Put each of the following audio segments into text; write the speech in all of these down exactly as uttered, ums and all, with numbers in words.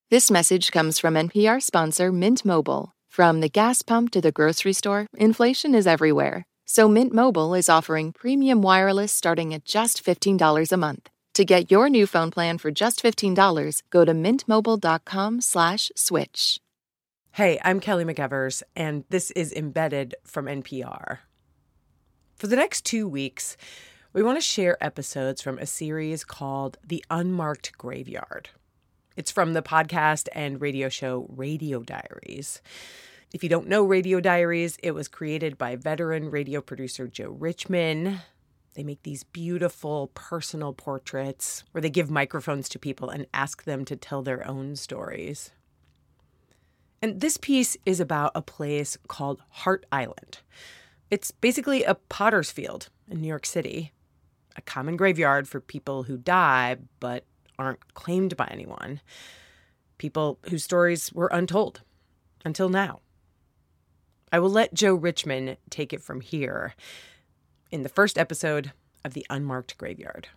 This message comes from N P R sponsor Mint Mobile. From the gas pump to the grocery store, inflation is everywhere. So Mint Mobile is offering premium wireless starting at just fifteen dollars a month. To get your new phone plan for just fifteen dollars, go to mintmobile.com slash switch. Hey, I'm Kelly McEvers, and this is Embedded from N P R. For the next two weeks, we want to share episodes from a series called The Unmarked Graveyard. It's from the podcast and radio show Radio Diaries. If you don't know Radio Diaries, it was created by veteran radio producer Joe Richman. They make these beautiful personal portraits where they give microphones to people and ask them to tell their own stories. And this piece is about a place called Hart Island. It's basically a potter's field in New York City, a common graveyard for people who die but aren't claimed by anyone, people whose stories were untold until now. I will let Joe Richman take it from here in the first episode of The Unmarked Graveyard.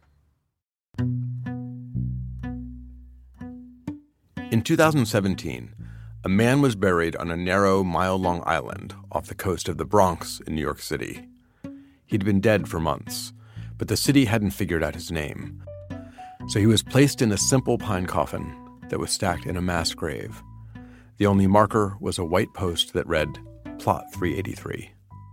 In two thousand seventeen, a man was buried on a narrow, mile-long island off the coast of the Bronx in New York City. He'd been dead for months, but the city hadn't figured out his name. So he was placed in a simple pine coffin that was stacked in a mass grave. The only marker was a white post that read, Plot three eighty-three.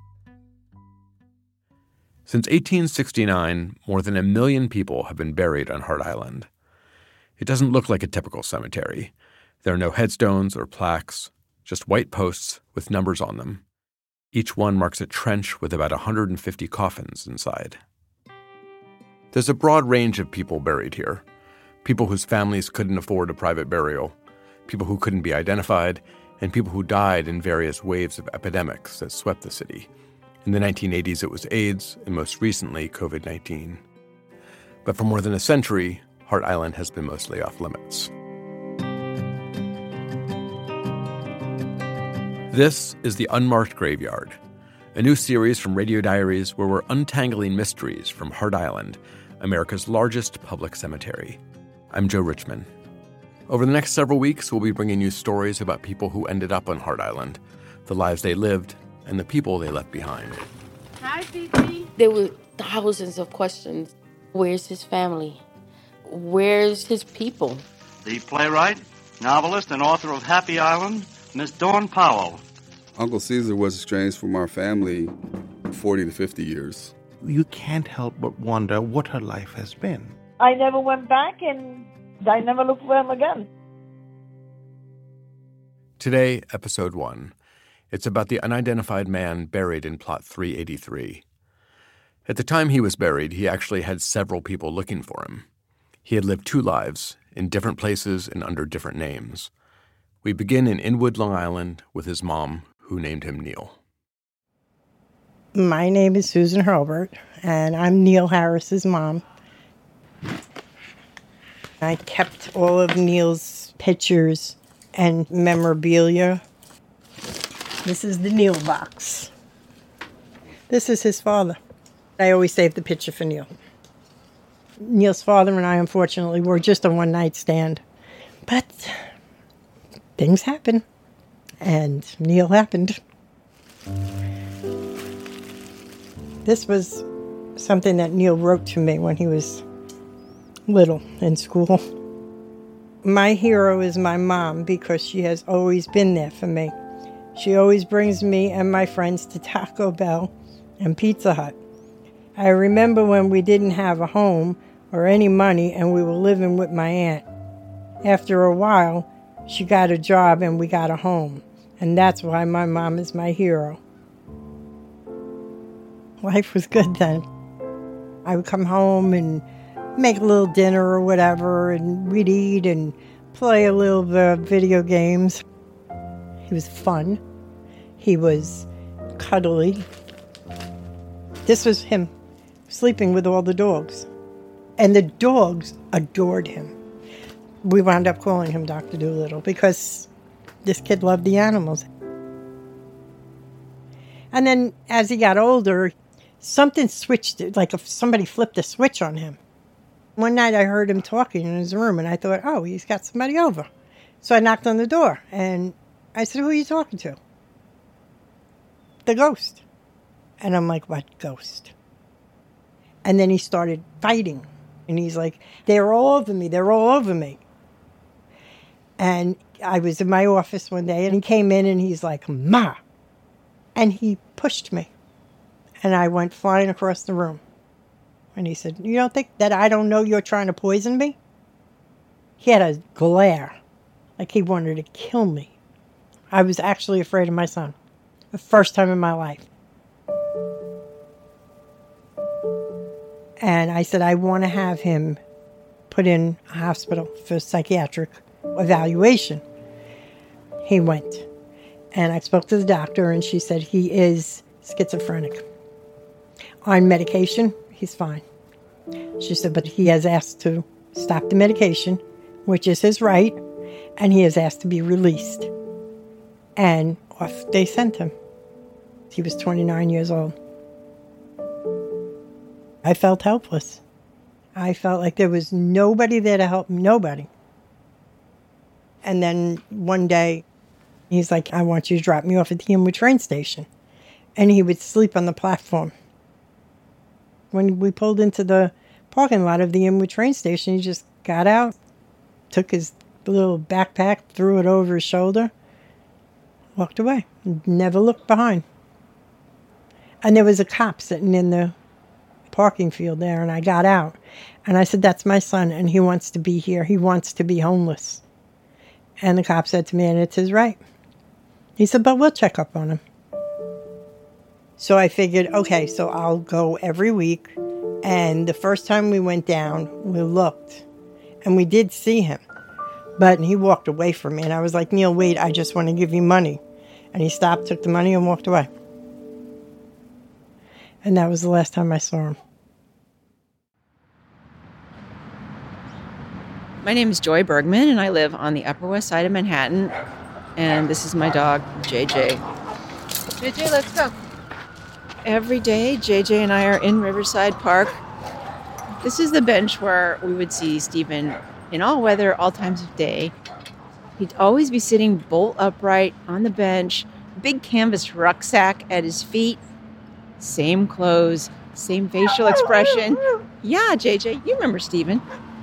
Since eighteen sixty-nine, more than a million people have been buried on Hart Island. It doesn't look like a typical cemetery. There are no headstones or plaques, just white posts with numbers on them. Each one marks a trench with about one hundred fifty coffins inside. There's a broad range of people buried here. People whose families couldn't afford a private burial, people who couldn't be identified, and people who died in various waves of epidemics that swept the city. In the nineteen eighties, it was AIDS, and most recently, covid nineteen. But for more than a century, Hart Island has been mostly off limits. This is The Unmarked Graveyard, a new series from Radio Diaries where we're untangling mysteries from Hart Island, America's largest public cemetery. I'm Joe Richman. Over the next several weeks, we'll be bringing you stories about people who ended up on Hart Island, the lives they lived, and the people they left behind. Hi, Fifi. There were thousands of questions. Where's his family? Where's his people? The playwright, novelist, and author of Happy Island, Miss Dawn Powell. Uncle Caesar was estranged from our family forty to fifty years. You can't help but wonder what her life has been. I never went back, and I never looked for him again. Today, episode one. It's about the unidentified man buried in Plot three eighty-three. At the time he was buried, he actually had several people looking for him. He had lived two lives, in different places and under different names. We begin in Inwood, Long Island, with his mom, who named him Neil. My name is Susan Hurlbert, and I'm Neil Harris's mom. I kept all of Neil's pictures and memorabilia. This is the Neil box. This is his father. I always save the picture for Neil. Neil's father and I, unfortunately, were just a one-night stand. But things happen, and Neil happened. This was something that Neil wrote to me when he was little in school. My hero is my mom because she has always been there for me. She always brings me and my friends to Taco Bell and Pizza Hut. I remember when we didn't have a home or any money and we were living with my aunt. After a while, she got a job and we got a home. And that's why my mom is my hero. Life was good then. I would come home and make a little dinner or whatever, and we'd eat and play a little uh, video games. He was fun. He was cuddly. This was him sleeping with all the dogs. And the dogs adored him. We wound up calling him Doctor Dolittle because this kid loved the animals. And then as he got older, something switched, like if somebody flipped a switch on him. One night I heard him talking in his room, and I thought, oh, he's got somebody over. So I knocked on the door, and I said, who are you talking to? The ghost. And I'm like, what ghost? And then he started fighting. And he's like, they're all over me. They're all over me. And I was in my office one day, and he came in, and he's like, Ma. And he pushed me. And I went flying across the room. And he said, you don't think that I don't know you're trying to poison me? He had a glare, like he wanted to kill me. I was actually afraid of my son. The first time in my life. And I said, I want to have him put in a hospital for psychiatric evaluation. He went. And I spoke to the doctor, and she said he is schizophrenic. On medication, he's fine. She said, but he has asked to stop the medication, which is his right, and he has asked to be released. And off they sent him. He was twenty-nine years old. I felt helpless. I felt like there was nobody there to help me, nobody. And then one day, he's like, I want you to drop me off at the Inwood train station. And he would sleep on the platform. When we pulled into the parking lot of the Inwood train station, he just got out, took his little backpack, threw it over his shoulder, walked away, never looked behind. And there was a cop sitting in the parking field there, and I got out. And I said, that's my son, and he wants to be here. He wants to be homeless. And the cop said to me, and it's his right. He said, but we'll check up on him. So I figured, okay, so I'll go every week. And the first time we went down, we looked, and we did see him. But he walked away from me, and I was like, Neil, wait, I just want to give you money. And he stopped, took the money, and walked away. And that was the last time I saw him. My name is Joy Bergman, and I live on the Upper West Side of Manhattan. And this is my dog, J J. J J, let's go. Every day, J J and I are in Riverside Park. This is the bench where we would see Stephen in all weather, all times of day. He'd always be sitting bolt upright on the bench, big canvas rucksack at his feet, same clothes, same facial expression. Yeah, J J, you remember Stephen.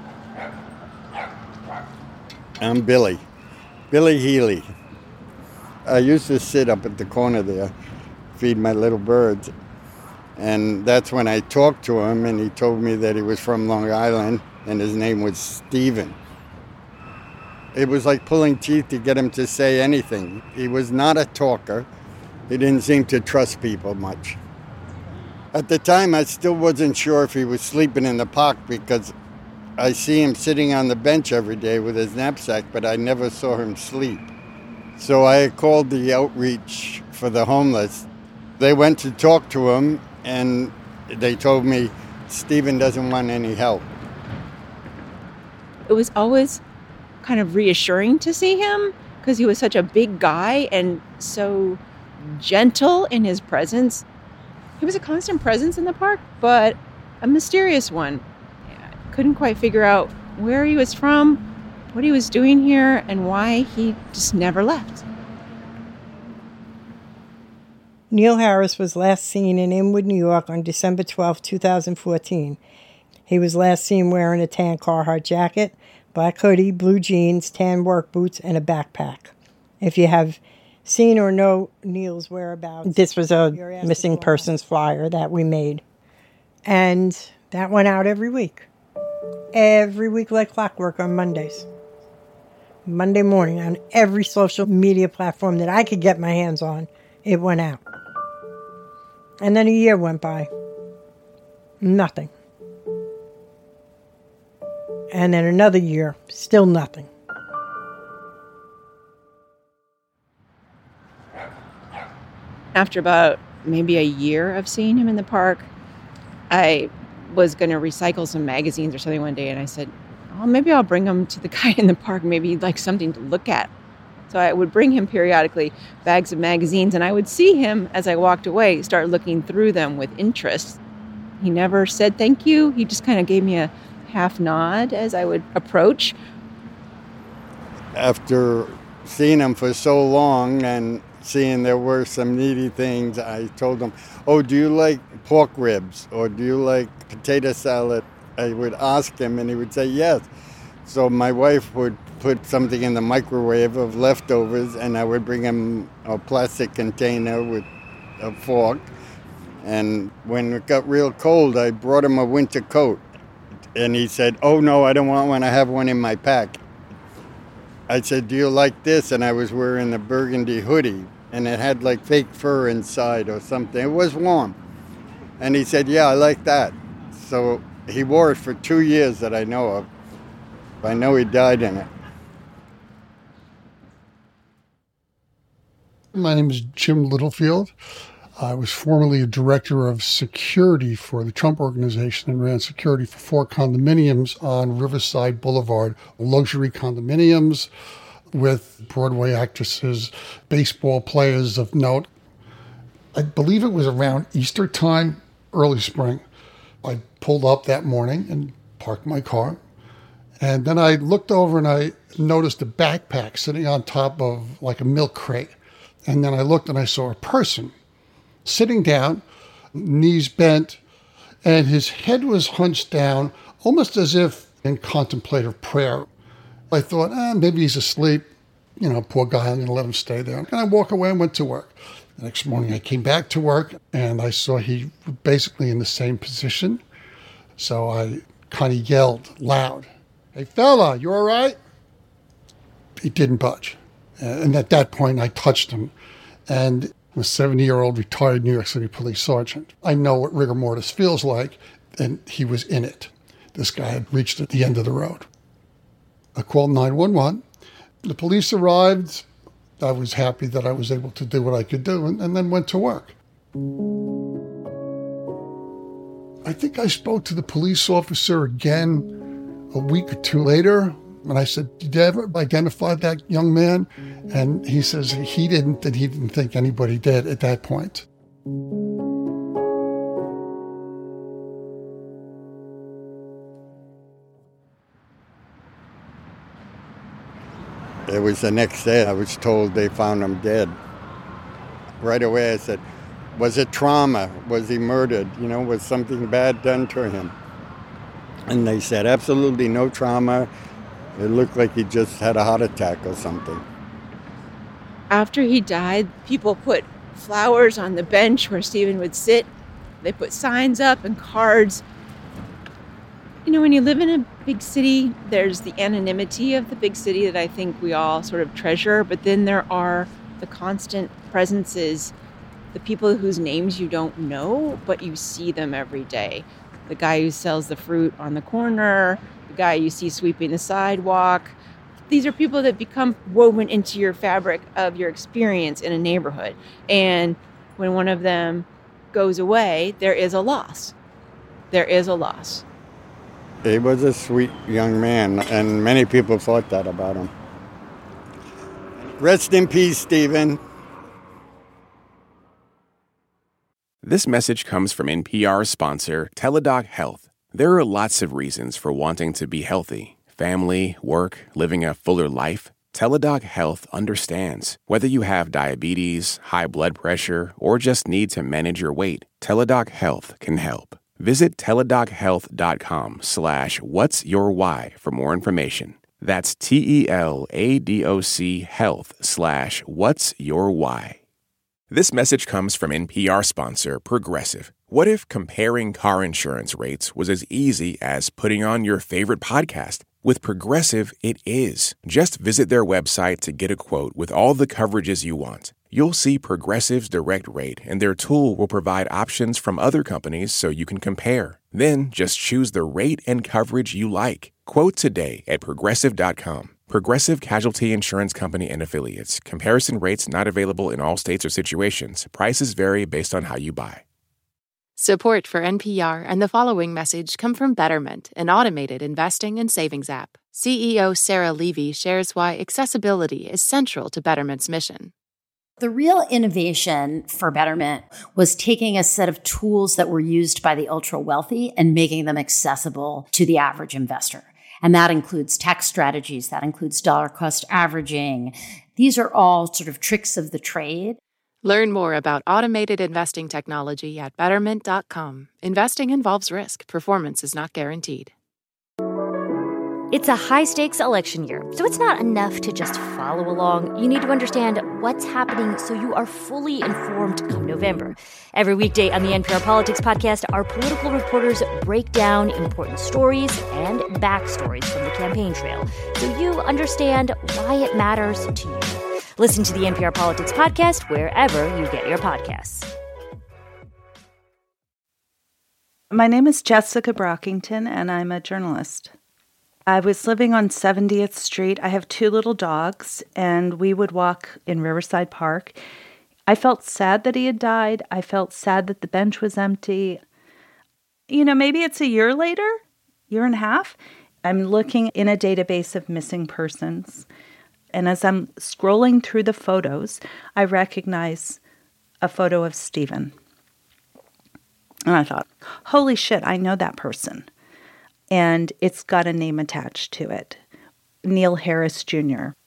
I'm Billy. Billy Healy. I used to sit up at the corner there, feed my little birds. And that's when I talked to him, and he told me that he was from Long Island, and his name was Stephen. It was like pulling teeth to get him to say anything. He was not a talker. He didn't seem to trust people much. At the time, I still wasn't sure if he was sleeping in the park because I see him sitting on the bench every day with his knapsack, but I never saw him sleep. So I called the outreach for the homeless. They went to talk to him, and they told me Stephen doesn't want any help. It was always kind of reassuring to see him because he was such a big guy and so gentle in his presence. He was a constant presence in the park, but a mysterious one. Couldn't quite figure out where he was from, what he was doing here, and why he just never left. Neil Harris was last seen in Inwood, New York on December twelfth, twenty fourteen. He was last seen wearing a tan Carhartt jacket, black hoodie, blue jeans, tan work boots, and a backpack. If you have seen or know Neil's whereabouts, this was a missing persons flyer that we made. And that went out every week. Every week like clockwork on Mondays. Monday morning on every social media platform that I could get my hands on, it went out. And then a year went by. Nothing. And then another year, still nothing. After about maybe a year of seeing him in the park, I was going to recycle some magazines or something one day, and I said, oh, maybe I'll bring him to the guy in the park. Maybe he'd like something to look at. So I would bring him periodically bags of magazines, and I would see him as I walked away start looking through them with interest. He never said thank you. He just kind of gave me a half nod as I would approach. after seeing him for so long and seeing there were some needy things, I told him, oh, do you like pork ribs or do you like potato salad? I would ask him and he would say yes. So my wife would put something in the microwave of leftovers and I would bring him a plastic container with a fork. And when it got real cold, I brought him a winter coat. And he said, oh no, I don't want one, I have one in my pack. I said, do you like this? And I was wearing a burgundy hoodie and it had like fake fur inside or something. It was warm. And he said, yeah, I like that. So he wore it for two years that I know of. I know he died in it. My name is Jim Littlefield. I was formerly a director of security for the Trump Organization and ran security for four condominiums on Riverside Boulevard, luxury condominiums with Broadway actresses, baseball players of note. I believe it was around Easter time, early spring. I pulled up that morning and parked my car. And then I looked over and I noticed a backpack sitting on top of like a milk crate. And then I looked and I saw a person sitting down, knees bent, and his head was hunched down, almost as if in contemplative prayer. I thought, ah, maybe he's asleep. You know, poor guy, I'm going to let him stay there. And I walked away and went to work. The next morning I came back to work and I saw he was basically in the same position. So I kind of yelled loud, hey fella, you all right? He didn't budge. And at that point I touched him. And I'm a seventy-year-old retired New York City police sergeant. I know what rigor mortis feels like, and he was in it. This guy had reached at the end of the road. I called nine one one. The police arrived. I was happy that I was able to do what I could do, and, and then went to work. I think I spoke to the police officer again a week or two later, and I said, did you ever identify that young man? And he says he didn't, that he didn't think anybody did at that point. It was the next day I was told they found him dead. Right away I said, was it trauma? Was he murdered? You know, was something bad done to him? And they said, absolutely no trauma. It looked like he just had a heart attack or something. After he died, people put flowers on the bench where Stephen would sit. They put signs up and cards. You know, when you live in a big city, there's the anonymity of the big city that I think we all sort of treasure, but then there are the constant presences, the people whose names you don't know, but you see them every day. The guy who sells the fruit on the corner, the guy you see sweeping the sidewalk. These are people that become woven into your fabric of your experience in a neighborhood. And when one of them goes away, there is a loss. There is a loss. He was a sweet young man, and many people thought that about him. Rest in peace, Stephen. This message comes from N P R sponsor Teladoc Health. There are lots of reasons for wanting to be healthy. Family, work, living a fuller life. Teladoc Health understands. Whether you have diabetes, high blood pressure, or just need to manage your weight, Teladoc Health can help. Visit teladochealth.com slash what's your why for more information. That's T-E-L-A-D-O-C health slash what's your why. This message comes from N P R sponsor Progressive. What if comparing car insurance rates was as easy as putting on your favorite podcast? With Progressive, it is. Just visit their website to get a quote with all the coverages you want. You'll see Progressive's direct rate, and their tool will provide options from other companies so you can compare. Then just choose the rate and coverage you like. Quote today at progressive dot com. Progressive Casualty Insurance Company and Affiliates. Comparison rates not available in all states or situations. Prices vary based on how you buy. Support for N P R and the following message come from Betterment, an automated investing and savings app. C E O Sarah Levy shares why accessibility is central to Betterment's mission. The real innovation for Betterment was taking a set of tools that were used by the ultra-wealthy and making them accessible to the average investor. And that includes tax strategies, that includes dollar cost averaging. These are all sort of tricks of the trade. Learn more about automated investing technology at betterment dot com. Investing involves risk. Performance is not guaranteed. It's a high-stakes election year, so it's not enough to just follow along. You need to understand what's happening so you are fully informed come November. Every weekday on the N P R Politics Podcast, our political reporters break down important stories and backstories from the campaign trail so you understand why it matters to you. Listen to the N P R Politics Podcast wherever you get your podcasts. My name is Jessica Brockington, and I'm a journalist. I was living on seventieth Street. I have two little dogs, and we would walk in Riverside Park. I felt sad that he had died. I felt sad that the bench was empty. You know, maybe it's a year later, year and a half. I'm looking in a database of missing persons. And as I'm scrolling through the photos, I recognize a photo of Stephen. And I thought, holy shit, I know that person. And it's got a name attached to it, Neil Harris Junior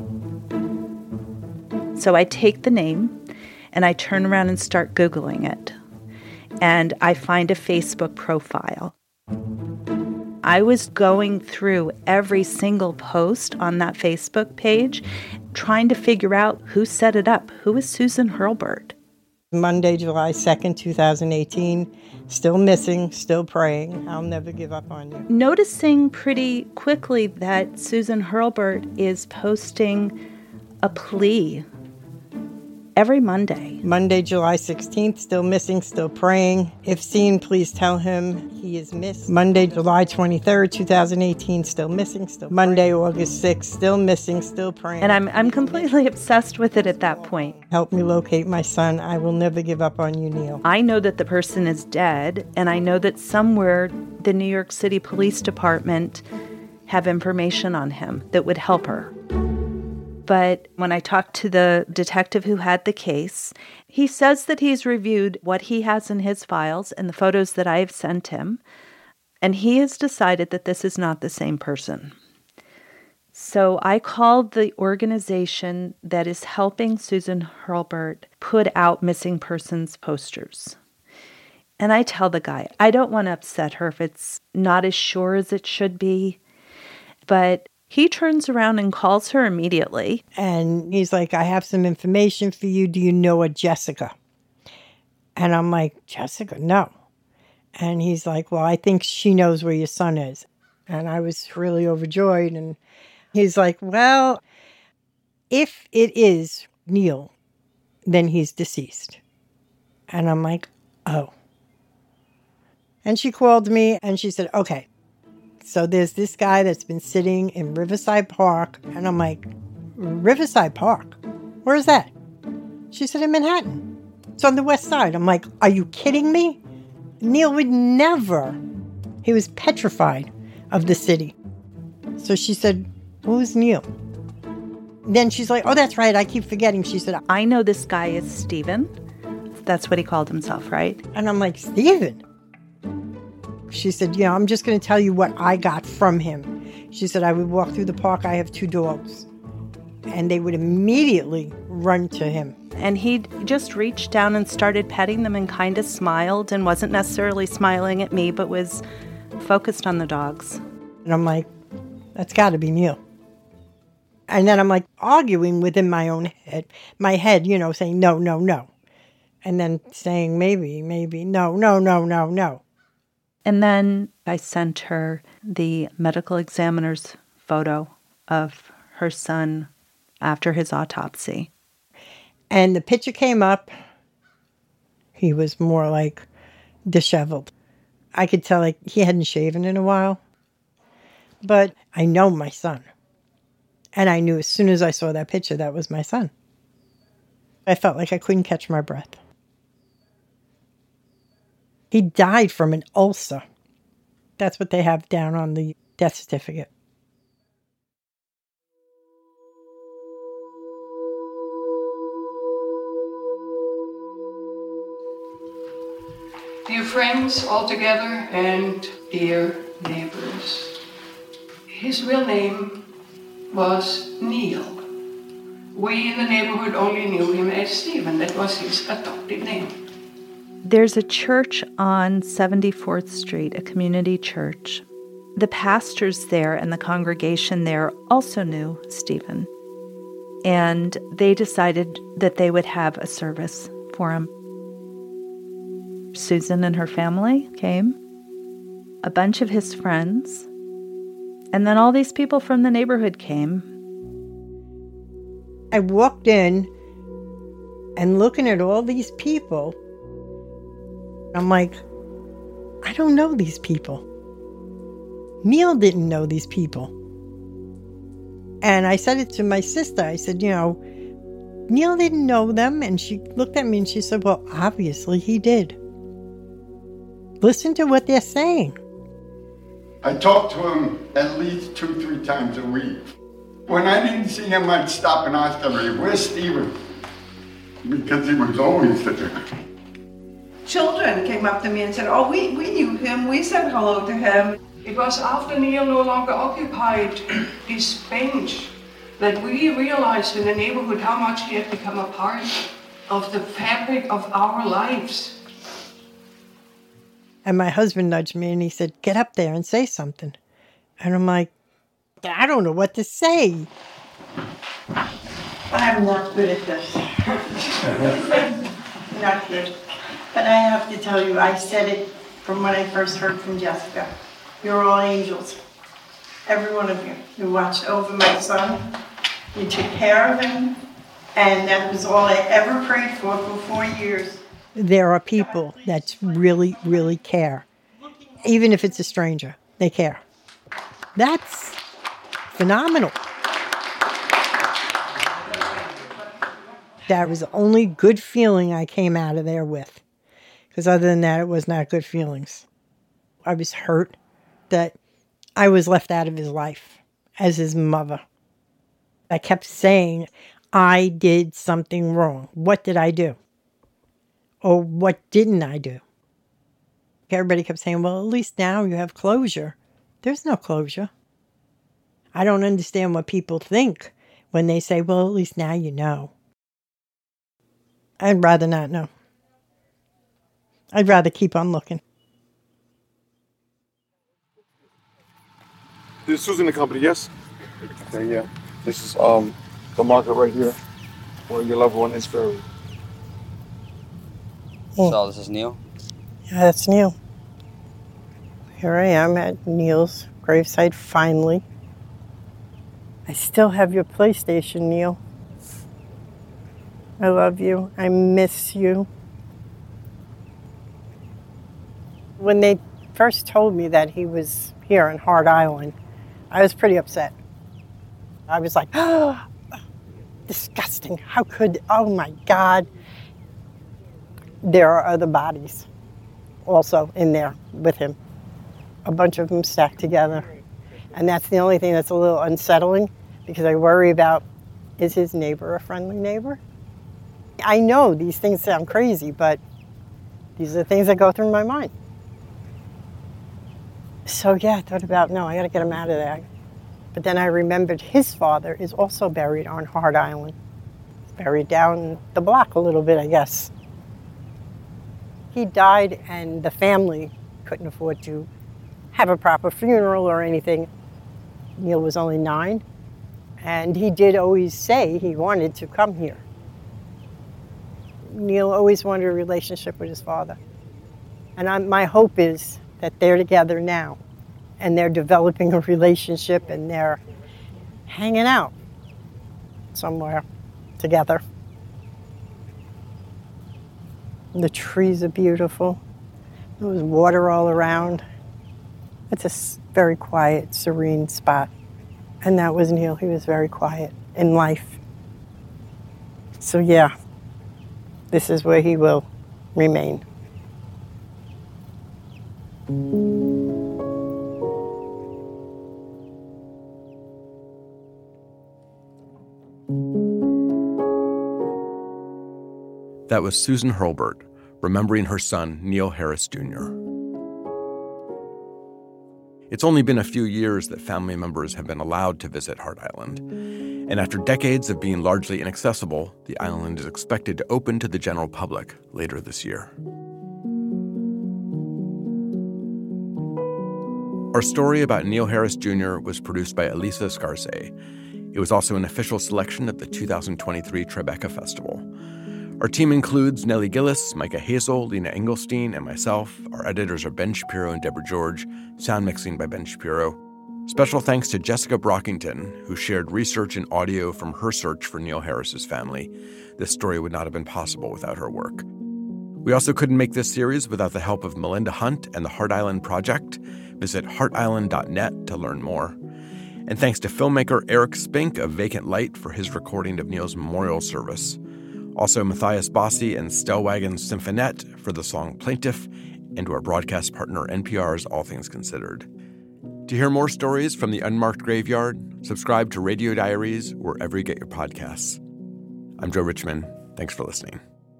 So I take the name and I turn around and start Googling it. And I find a Facebook profile. I was going through every single post on that Facebook page, trying to figure out who set it up. Who is Susan Hurlburt? Monday, July second, twenty eighteen. Still missing, still praying. I'll never give up on you. Noticing pretty quickly that Susan Hurlburt is posting a plea every Monday. Monday, July sixteenth, still missing, still praying. If seen, please tell him he is missed. Monday, July twenty-third, twenty eighteen, still missing, still praying. Monday, August sixth, still missing, still praying. And I'm I'm completely obsessed with it at that point. Help me locate my son. I will never give up on you, Neil. I know that the person is dead, and I know that somewhere the New York City Police Department have information on him that would help her. But when I talked to the detective who had the case, he says that he's reviewed what he has in his files and the photos that I have sent him, and he has decided that this is not the same person. So I called the organization that is helping Susan Hurlburt put out missing persons posters. And I tell the guy, I don't want to upset her if it's not as sure as it should be, but he turns around and calls her immediately. And he's like, I have some information for you. Do you know a Jessica? And I'm like, Jessica? No. And he's like, well, I think she knows where your son is. And I was really overjoyed. And he's like, well, if it is Neil, then he's deceased. And I'm like, oh. And she called me and she said, okay. So there's this guy that's been sitting in Riverside Park. And I'm like, Riverside Park? Where is that? She said, in Manhattan. It's on the west side. I'm like, are you kidding me? Neil would never. He was petrified of the city. So she said, who's Neil? Then she's like, oh, that's right. I keep forgetting. She said, I know this guy is Stephen. That's what he called himself, right? And I'm like, Stephen? She said, yeah, I'm just going to tell you what I got from him. She said, I would walk through the park. I have two dogs. And they would immediately run to him. And he just reached down and started petting them and kind of smiled and wasn't necessarily smiling at me, but was focused on the dogs. And I'm like, that's got to be Neil. And then I'm like arguing within my own head, my head, you know, saying, no, no, no. And then saying, maybe, maybe, no, no, no, no, no. And then I sent her the medical examiner's photo of her son after his autopsy. And the picture came up. He was more like disheveled. I could tell like he hadn't shaven in a while. But I know my son. And I knew as soon as I saw that picture, that was my son. I felt like I couldn't catch my breath. He died from an ulcer. That's what they have down on the death certificate. Dear friends all together and dear neighbors, His real name was Neil. We in the neighborhood only knew him as Stephen. That was his adopted name. There's a church on seventy-fourth Street, a community church. The pastors there and the congregation there also knew Stephen. And they decided that they would have a service for him. Susan and her family came, a bunch of his friends, and then all these people from the neighborhood came. I walked in and looking at all these people, I'm like, I don't know these people. Neil didn't know these people. And I said it to my sister. I said, you know, Neil didn't know them. And she looked at me and she said, well, obviously he did. Listen to what they're saying. I talked to him at least two, three times a week. When I didn't see him, I'd stop and ask him, where's Stephen? Because he was always there. Children came up to me and said, oh, we, we knew him. We said hello to him. It was after Neil no longer occupied this bench that we realized in the neighborhood how much he had become a part of the fabric of our lives. And my husband nudged me and he said, get up there and say something. And I'm like, I don't know what to say. I'm not good at this. Not good. But I have to tell you, I said it from when I first heard from Jessica. You're all angels. Every one of you. You watched over my son. You took care of him. And that was all I ever prayed for for four years. There are people that really, really care. Even if it's a stranger, they care. That's phenomenal. That was the only good feeling I came out of there with. Because other than that, it was not good feelings. I was hurt that I was left out of his life as his mother. I kept saying, I did something wrong. What did I do? Or what didn't I do? Everybody kept saying, well, at least now you have closure. There's no closure. I don't understand what people think when they say, well, at least now you know. I'd rather not know. I'd rather keep on looking. This is Susan and Company, yes? Okay, yeah. This is um the market right here where your loved one is buried. Oh. So this is Neil? Yeah, that's Neil. Here I am at Neil's gravesite finally. I still have your PlayStation, Neil. I love you. I miss you. When they first told me that he was here in Hart Island, I was pretty upset. I was like, oh, disgusting. How could, oh my God. There are other bodies also in there with him. A bunch of them stacked together. And that's the only thing that's a little unsettling because I worry about, is his neighbor a friendly neighbor? I know these things sound crazy, but these are the things that go through my mind. So yeah, I thought about, no, I gotta get him out of there. But then I remembered his father is also buried on Hart Island. He's buried down the block a little bit, I guess. He died and the family couldn't afford to have a proper funeral or anything. Neil was only nine, and he did always say he wanted to come here. Neil always wanted a relationship with his father. And I'm, my hope is that they're together now, and they're developing a relationship, and they're hanging out somewhere together. The trees are beautiful. There was water all around. It's a very quiet, serene spot. And that was Neil. He was very quiet in life. So yeah, this is where he will remain. That was Susan Hurlburt, remembering her son, Neil Harris Junior It's only been a few years that family members have been allowed to visit Hart Island. And after decades of being largely inaccessible, the island is expected to open to the general public later this year. Our story about Neil Harris Junior was produced by Elisa Scarce. It was also an official selection at the two thousand twenty-three Tribeca Festival. Our team includes Nellie Gillis, Micah Hazel, Lena Engelstein, and myself. Our editors are Ben Shapiro and Deborah George. Sound mixing by Ben Shapiro. Special thanks to Jessica Brockington, who shared research and audio from her search for Neil Harris's family. This story would not have been possible without her work. We also couldn't make this series without the help of Melinda Hunt and the Hart Island Project. Visit heart island dot net to learn more. And thanks to filmmaker Eric Spink of Vacant Light for his recording of Neil's memorial service. Also Matthias Bossi and Stellwagen Symphonette for the song Plaintiff, and to our broadcast partner N P R's All Things Considered. To hear more stories from the Unmarked Graveyard, subscribe to Radio Diaries wherever you get your podcasts. I'm Joe Richman. Thanks for listening.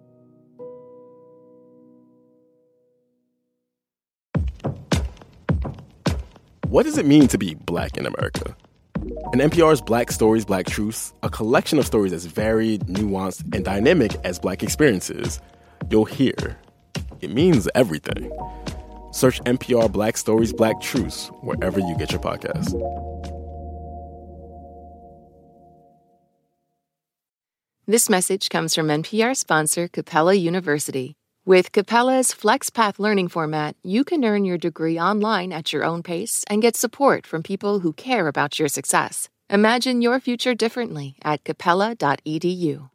What does it mean to be Black in America? In N P R's Black Stories, Black Truths, a collection of stories as varied, nuanced, and dynamic as Black experiences, you'll hear it means everything. Search N P R Black Stories, Black Truths wherever you get your podcasts. This message comes from N P R sponsor Capella University. With Capella's FlexPath learning format, you can earn your degree online at your own pace and get support from people who care about your success. Imagine your future differently at capella dot e d u.